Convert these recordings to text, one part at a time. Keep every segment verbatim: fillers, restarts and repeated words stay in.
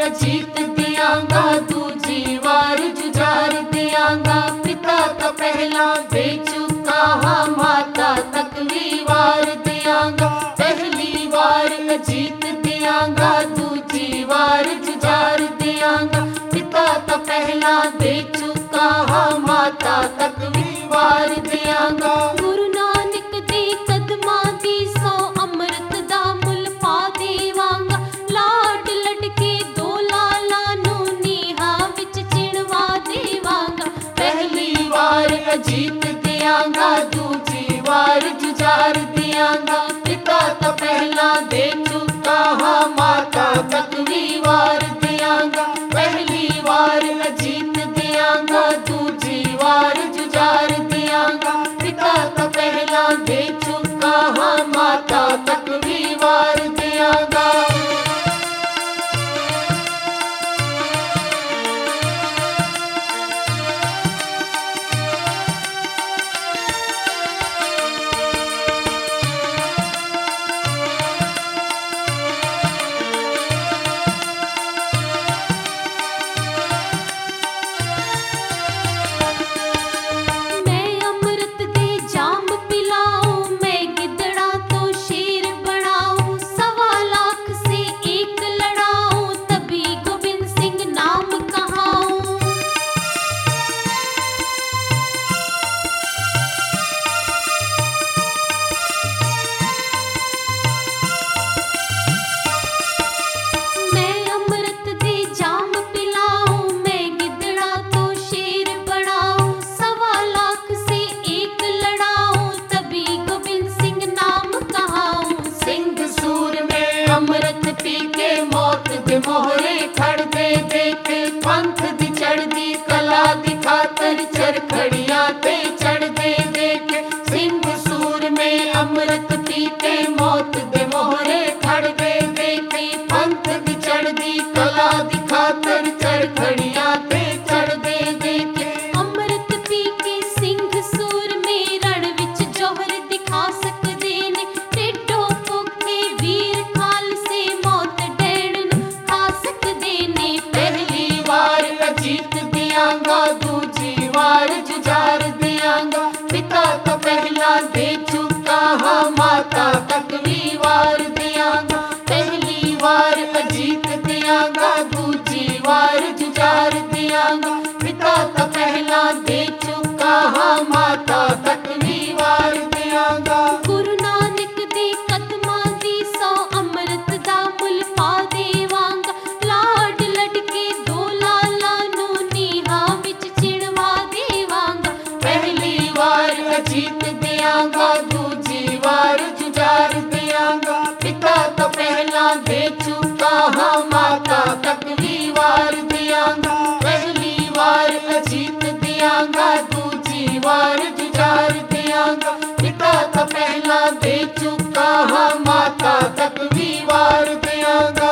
जीत दियांगा, दूजी वार जुझार दियांगा। पिता का पहला दे चुका हाँ, माता तक भी वार दियांगा। पहली वार जीत दियांगा, दूजी वार जुझार दियांगा। पिता का पहला दे चुका हाँ, माता तक भी वार दियांगा। गुरु नानक दे कदमां दी सौ अमृत दा मुल पा देवांगा। लाड लटके दो लाला नू नीहा विच चिणवा देवांगा। पहली वार जीत दियांगा, दूजी वार जुझार दियांगा। पिता का पहला दे चुका हाँ, माता तक भी वार दियांगा। पहली वार जीत दियांगा, दूजी वार जुझार दियांगा। पिता का पहला दे चुका हाँ, माता तक भी वार दियांगा। मैं अमृत दे जाम पिलाऊं, मैं गिदड़ा तो शेर बनाऊं। सवा लाख से एक लड़ाऊं, तभी गोविंद सिंह नाम कहाऊं। मैं अमृत दे जाम पिलाऊं, मैं गिदड़ा तो शेर बनाऊं। सवा लाख से एक लड़ाऊं, तभी गोविंद सिंह नाम कहाऊं। सिंह सूर में अमृत पी के मौत दे मोहरे खड़ दे देखे। पंथ दी चढ़दी कला दिखाकर चरखड़ियां ते चढ़ दे देखे। सिंह सूर में अमृत पी के मौत दे मोहरे खड़ दे देखे। पंथ दी चढ़दी कला दिखाकर चरखड़ियां ते चढ़ दे देखे। अमृत पी के सिंह सूर में रण विच जौहर दिखा सकदे ने। टेढ़ो भुखे वीर खालसे मौत डैण नूं खा सकदे ने। पहली वार जीत दियांगा, दूजी वार जुझार दियांगा। पिता का पहला दे चुका हाँ, माता तक भी वार दियांगा। पहली वार जीत दियांगा, दूजी वार जुझार दियांगा। पिता का पहला दे चुका हाँ, माता तक भी वार दियांगा। गुरु नानक दे कदमां दी सौ अमृत दा मुल पा देवांगा। लाड लटके दो लाला नू नीहा विच चिणवा देवांगा। पहली वार जीत दियांगा, दूजी वार जुझार दियांगा। पिता का पहला दे चुका हाँ, माता तक भी वार दियांगा। पहली वार जीत दियांगा, दूजी वार जुझार दियांगा। पिता का पहला दे चुका हाँ, माता तक भी वार दियांगा।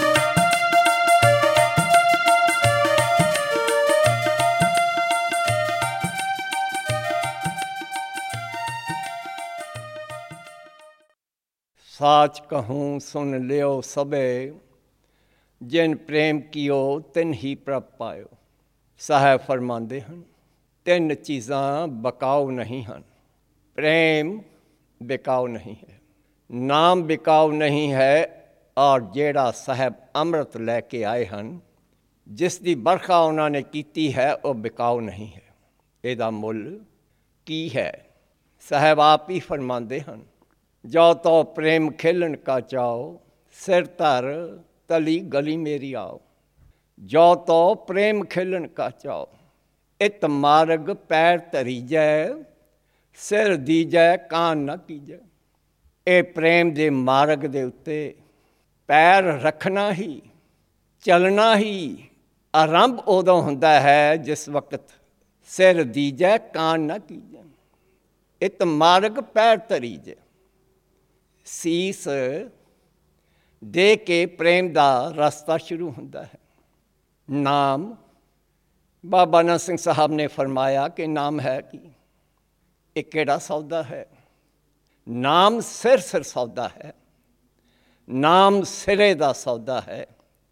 साच कहूँ सुन लियो सबे, जिन प्रेम कियो तिन ही प्रभ पायो। साहब फरमाते हैं तीन चीज़ां बकाऊ नहीं हैं। प्रेम बिकाऊ नहीं है, नाम बिकाऊ नहीं है, और जेड़ा साहब अमृत लैके आए हैं, जिसकी बरखा उन्होंने की है, वह बिकाऊ नहीं है। ਇਹਦਾ ਮੁੱਲ की है? साहब आप ही फरमाते हैं, जो तो प्रेम खेलन का चाओ, सिर तर तली गली मेरी आओ। जो तो प्रेम खेलन का चाओ, इत मार्ग पैर धरी जै, सिर दीजै कान न कीजै। ये प्रेम दे मार्ग दे उत्ते पैर रखना ही, चलना ही आरंभ उदों हुंदा है जिस वक्त सिर दीजै कान न कीजै। इत मार्ग पैर धरी जै। सीस दे के प्रेम का रास्ता शुरू होता है। नाम बाबा नानक सिंह साहब ने फरमाया कि नाम है कि एक केड़ा सौदा है। नाम सिर सिर सौदा है, नाम सिरे का सौदा है।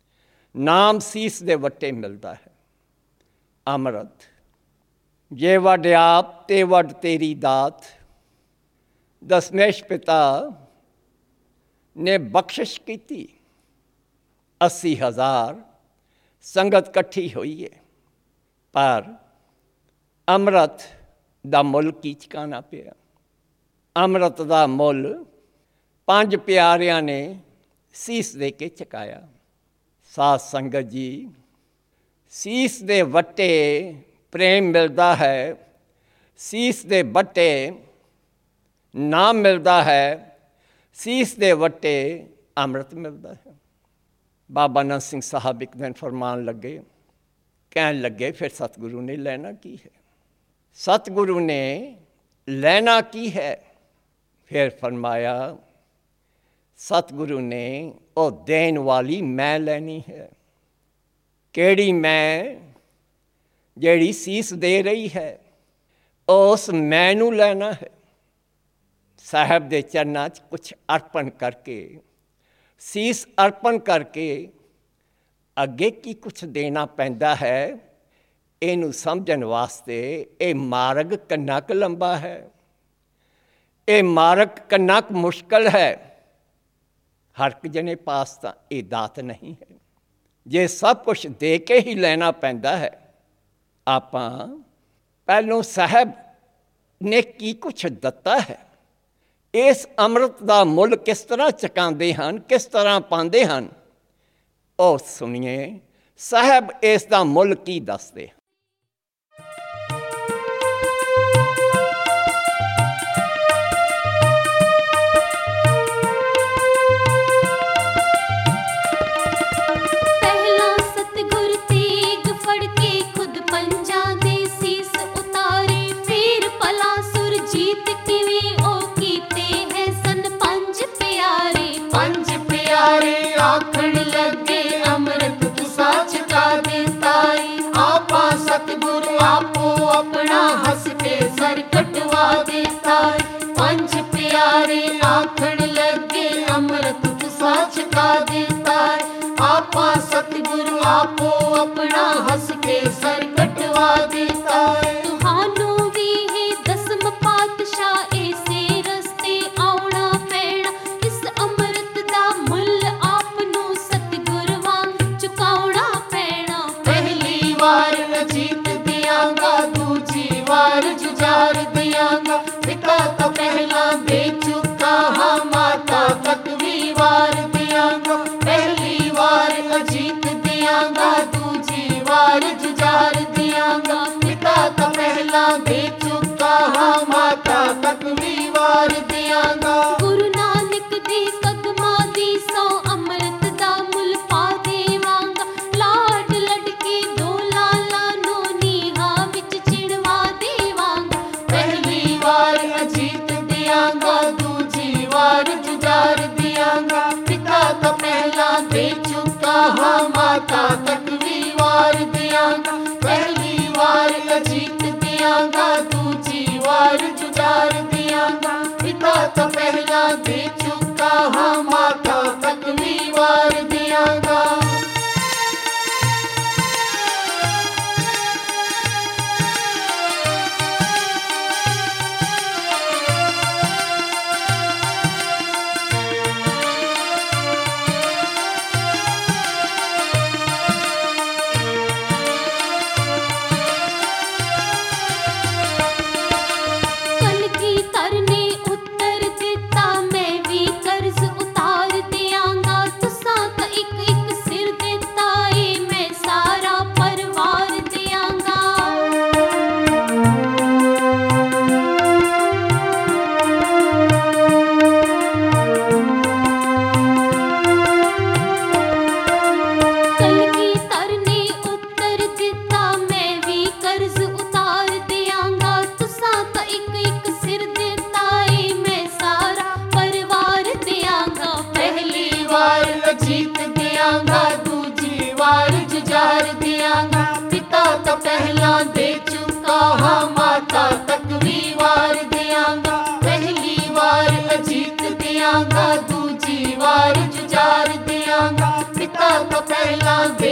ਨਾਮ ਸੀਸ ਦੇ ਵੱਟੇ ਮਿਲਦਾ ਹੈ। ਅੰਮ੍ਰਿਤ ਜੇ ਵੱਡ ਆਪ ਤੇ ਵੱਡ ਤੇਰੀ ਦਾਤ, ਦਸਮੇਸ਼ ਪਿਤਾ ਨੇ ਬਖਸ਼ਿਸ਼ ਕੀਤੀ। ਅੱਸੀ ਹਜ਼ਾਰ ਸੰਗਤ ਇਕੱਠੀ ਹੋਈ ਹੈ, ਪਰ ਅੰਮ੍ਰਿਤ ਦਾ ਮੁੱਲ ਕੀ ਚੁਕਾਉਣਾ ਪਿਆ। ਅੰਮ੍ਰਿਤ ਦਾ ਮੁੱਲ ਪੰਜ ਪਿਆਰਿਆਂ ਨੇ ਸੀਸ ਦੇ ਕੇ ਚੁਕਾਇਆ। ਸਾਧ ਸੰਗਤ ਜੀ, ਸੀਸ ਦੇ ਵੱਟੇ ਪ੍ਰੇਮ ਮਿਲਦਾ ਹੈ, ਸੀਸ ਦੇ ਵੱਟੇ ਨਾਮ ਮਿਲਦਾ ਹੈ, ਸੀਸ ਦੇ ਵੱਟੇ ਅੰਮ੍ਰਿਤ ਮਿਲਦਾ ਹੈ। ਬਾਬਾ ਨੰਦ ਸਿੰਘ ਸਾਹਿਬ ਇੱਕ ਦਿਨ ਫਰਮਾਨ ਲੱਗੇ, ਕਹਿਣ ਲੱਗੇ ਫਿਰ ਸਤਿਗੁਰੂ ਨੇ ਲੈਣਾ ਕੀ ਹੈ, ਸਤਿਗੁਰੂ ਨੇ ਲੈਣਾ ਕੀ ਹੈ। ਫਿਰ ਫਰਮਾਇਆ ਸਤਿਗੁਰੂ ਨੇ ਉਹ ਦੇਣ ਵਾਲੀ ਮੈਂ ਲੈਣੀ ਹੈ। ਕਿਹੜੀ ਮੈਂ? ਜਿਹੜੀ ਸੀਸ ਦੇ ਰਹੀ ਹੈ, ਉਸ ਮੈਂ ਨੂੰ ਲੈਣਾ ਹੈ। ਸਾਹਿਬ ਦੇ ਚਰਨਾਂ 'ਚ ਕੁਛ ਅਰਪਣ ਕਰਕੇ, ਸੀਸ ਅਰਪਣ ਕਰਕੇ ਅੱਗੇ ਕੀ ਕੁਛ ਦੇਣਾ ਪੈਂਦਾ ਹੈ, ਇਹਨੂੰ ਸਮਝਣ ਵਾਸਤੇ ਇਹ ਮਾਰਗ ਕਿੰਨਾ ਕੁ ਲੰਬਾ ਹੈ, ਇਹ ਮਾਰਗ ਕਿੰਨਾ ਕੁ ਮੁਸ਼ਕਲ ਹੈ। ਹਰ ਇੱਕ ਜਣੇ ਪਾਸ ਤਾਂ ਇਹ ਦਾਤ ਨਹੀਂ ਹੈ। ਜੇ ਸਭ ਕੁਛ ਦੇ ਕੇ ਹੀ ਲੈਣਾ ਪੈਂਦਾ ਹੈ, ਆਪਾਂ ਪਹਿਲੋਂ ਸਾਹਿਬ ਨੇ ਕੀ ਕੁਛ ਦਿੱਤਾ ਹੈ, ਇਸ ਅੰਮ੍ਰਿਤ ਦਾ ਮੁੱਲ ਕਿਸ ਤਰ੍ਹਾਂ ਚੁਕਾਉਂਦੇ ਹਨ, ਕਿਸ ਤਰ੍ਹਾਂ ਪਾਉਂਦੇ ਹਨ, ਉਹ ਸੁਣੀਏ ਸਾਹਿਬ ਇਸ ਦਾ ਮੁੱਲ ਕੀ ਦੱਸਦੇ। ਆਖਣ ਲੱਗੇ ਅੰਮ੍ਰਿਤ ਤੁਸਾਂ ਛਕਾ ਦਿੱਤਾ ਏ, ਆਪਾ ਸਤਿਗੁਰੂ ਆਪੋ ਆਪਣਾ ਹੱਸ ਕੇ ਸਰ ਕਟਵਾ ਦਿੱਤਾ ਏ। ਪੰਜ ਪਿਆਰੇ ਆਖਣ ਲੱਗੇ ਅੰਮ੍ਰਿਤ ਤੁਸਾਂ ਛਕਾ ਦਿੱਤਾ ਏ, ਆਪਾ ਸਤਿਗੁਰੂ ਆਪੋ ਆਪਣਾ ਹੱਸ ਕੇ ਸਰ ਕਟਵਾ ਦਿੱਤਾ ਏ। ਤੁਹਾਨੂੰ ਵੀ ਹੈ ਦਸਮ ਪਾਤਸ਼ਾਹ ਇਸੇ ਰਸਤੇ ਆਉਣਾ ਪੈਣਾ, ਇਸ ਅੰਮ੍ਰਿਤ ਦਾ ਮੁੱਲ ਆਪ ਨੂੰ ਸਤਿਗੁਰ ਵਾਂਗ ਚੁਕਾਉਣਾ ਪੈਣਾ। ਪਹਿਲੀ ਵਾਰ ਅਜੀਤ ਦਿਆਂਗਾ, ਦੂਜੀ ਵਾਰ ਜੁਝਾਰ ਦਿਆਂਗਾ, ਪਿਤਾ ਤਾਂ ਪਹਿਲਾਂ ਦੇ ਚੁੱਕਾ ਹਾਂ, ਮਾਤਾ ਤੱਕ ਵੀ ਵਾਰ ਦਿਆਂਗਾ। ਪਹਿਲੀ ਵਾਰ ਅਜੀਤ ਦਿਆਂਗਾ, ਦੂਜੀ ਵਾਰ ਜੁਝਾਰ ਦਿਆਂਗਾ, ਪਿਤਾ ਤਾਂ ਪਹਿਲਾਂ ਦੇ ਚੁੱਕਾ ਹਾਂ, ਮਾਤਾ ਤੱਕ ਵੀ ਵਾਰ ਦਿਆਂਗਾ। ਗੁਰੂ ਨਾਨਕ ਦੇ ਕਦਮਾਂ ਦੀ ਸੌ ਅੰਮ੍ਰਿਤ ਦਾ ਮੁੱਲ ਪਾ ਦੇਵਾਂਗਾ, ਲਾਡ ਲੱਡ ਕੇ ਦੋ ਲਾਲਾਂ ਨੂੰ ਨੀਹਾਂ ਵਿੱਚ ਚਿਣਵਾ ਦੇਵਾਂਗਾ। ਪਹਿਲੀ ਵਾਰ ਅਜੀਤ ਦਿਆਂਗਾ, ਦੂਜੀ ਵਾਰ ਜੁਝਾਰ ਦਿਆਂਗਾ, ਪਿਤਾ ਤਾਂ ਪਹਿਲਾਂ ਦੇ ਚੁੱਕਾ ਹਾਂ, ਮਾਤਾ ਤੱਕ ਵੀ ਵਾਰ ਦਿਆਂਗਾ। ਪਹਿਲੀ ਵਾਰ ਅਜੀਤ ਦਿਆਂਗਾ, ਦੂਜੀ ਵਾਰ ਜੁਝਾਰ ਦਿਆਂਗਾ, ਪਿਤਾ ਤਾਂ ਪਹਿਲਾਂ ਦੇ ਚੁੱਕਾ ਹਾਂ, ਮਾਤਾ ਤੱਕ ਵੀ ਵਾਰ ਦਿਆਂਗਾ। ਕਲਗੀ ਤਰਨੇ ਉੱਤਰ ਦਿੱਤਾ, ਮੈਂ ਵੀ ਕਰਜ਼ ਉਤਾਰ ਦਿਆਂਗਾ, ਤੁਸਾਂ ਤਾਂ ਇੱਕ ਇੱਕ ਸਿਰ ਦਿੱਤਾ ਏ, ਮੈਂ ਸਾਰਾ ਪਰਿਵਾਰ ਦਿਆਂਗਾ। ਕਲਗੀ ਤਰਨੇ ਉੱਤਰ ਦਿੱਤਾ, ਮੈਂ ਵੀ ਕਰਜ਼ ਉਤਾਰ ਦਿਆਂਗਾ, ਤੁਸਾਂ ਤਾਂ ਇੱਕ ਇੱਕ ਸਿਰ ਦਿੱਤਾ ਏ, ਮੈਂ ਸਾਰਾ ਪਰਿਵਾਰ ਦਿਆਂਗਾ। ਪਹਿਲੀ ਵਾਰ ਅਜੀਤ ਦਿਆਂਗਾ, ਦੂਜੀ ਵਾਰ ਜੁਝਾਰ ਦਿਆਂਗਾ, ਪਿਤਾ ਤਾਂ ਪਹਿਲਾਂ ਦੇ ਚੁੱਕਾ ਹਾਂ, ਮਾਤਾ ਤੱਕ ਵੀ ਵਾਰ ਦਿਆਂਗਾ। ਪਹਿਲੀ ਵਾਰ ਅਜੀਤ ਦਿਆਂਗਾ, ਦੂਜੀ ਵਾਰ ਜੁਝਾਰ ਦਿਆਂਗਾ, ਪਿਤਾ ਤਾਂ ਪਹਿਲਾਂ ਦੇ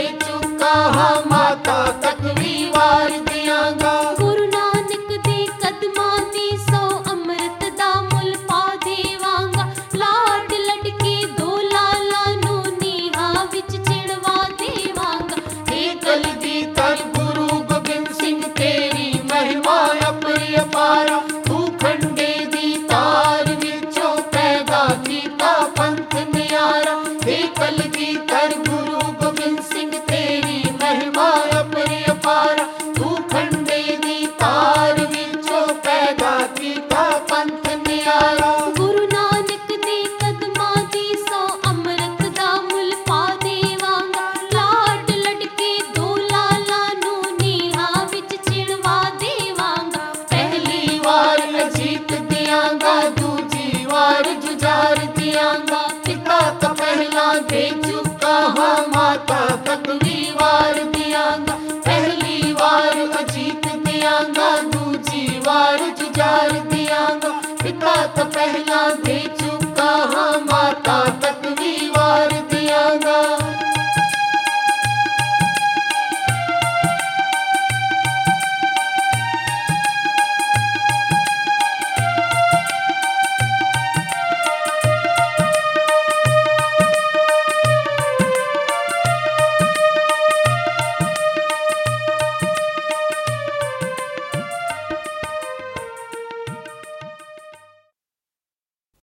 तो पहला दे चुका हाँ माता तक